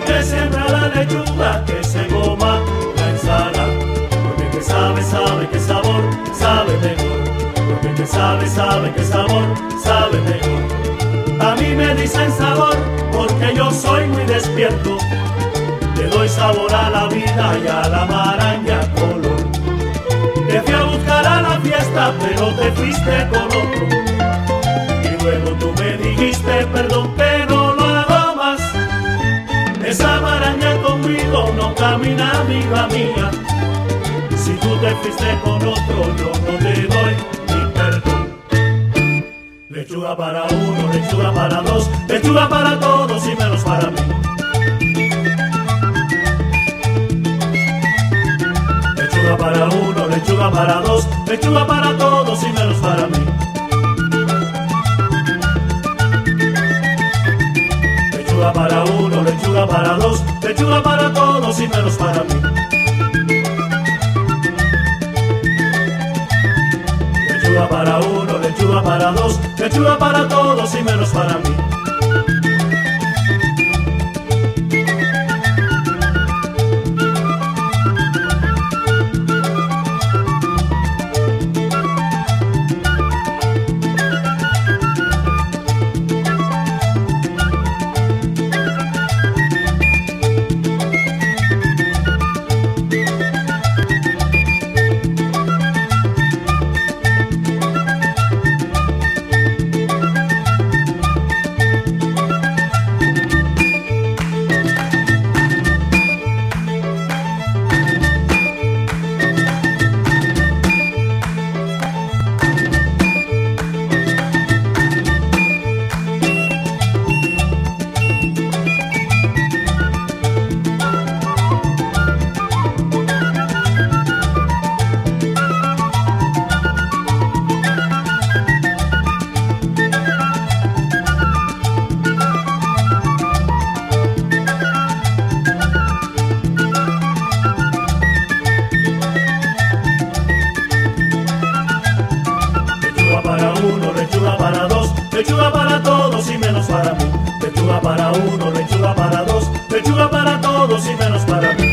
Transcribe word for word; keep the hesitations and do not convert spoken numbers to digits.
que siembra la lechuga, que se coma la ensalada. Porque el que sabe, sabe qué sabor, sabe mejor. Porque el que sabe, sabe qué sabor, sabe mejor. A mí me dicen sabor porque yo soy muy despierto. Le doy sabor a la vida y a la maraña color. Te fui a buscar a la fiesta, pero te fuiste con otro. Y luego tú me dijiste, perdón, que no lo hago más. Esa maraña conmigo no camina, amiga mía. Si tú te fuiste con otro, yo no te doy ni perdón. Lechuga para uno, lechuga para dos, lechuga para todos y menos para mí. Lechuga para uno, lechuga para dos, lechuga para todos y menos para mí. Lechuga para uno, lechuga para dos, lechuga para todos y menos para mí. Lechuga para uno, lechuga para dos, lechuga para todos y menos para mí. Lechuga para todos y menos para mí. Lechuga para uno, lechuga para dos, lechuga para todos y menos para mí.